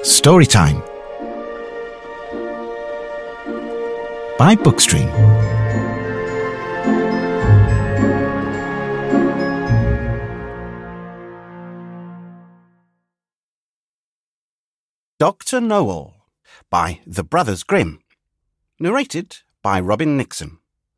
Storytime by Bookstream. Dr. Know-all by the Brothers Grimm. Narrated by Robin Nixon.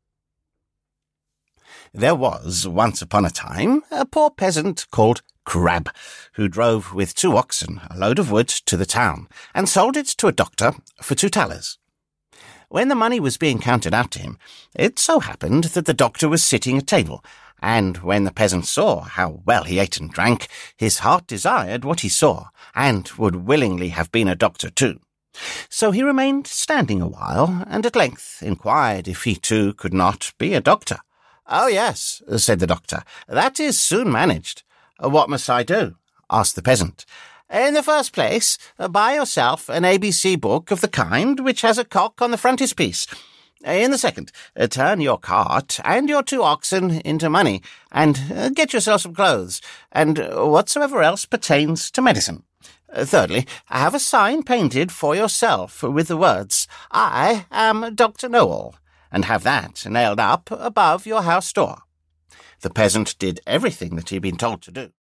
There was, once upon a time, a poor peasant called Crab, who drove with 2 oxen a load of wood to the town, and sold it to a doctor for 2 thalers. When the money was being counted out to him, it so happened that the doctor was sitting at table, and when the peasant saw how well he ate and drank, his heart desired what he saw, and would willingly have been a doctor too. So he remained standing a while, and at length inquired if he too could not be a doctor. "Oh, yes," said the doctor, "that is soon managed." "What must I do?" asked the peasant. "In the first place, buy yourself an ABC book of the kind which has a cock on the frontispiece. In the second, turn your cart and your 2 oxen into money, and get yourself some clothes, and whatsoever else pertains to medicine. Thirdly, have a sign painted for yourself with the words, 'I am Dr. Know-all,' and have that nailed up above your house door." The peasant did everything that he had been told to do.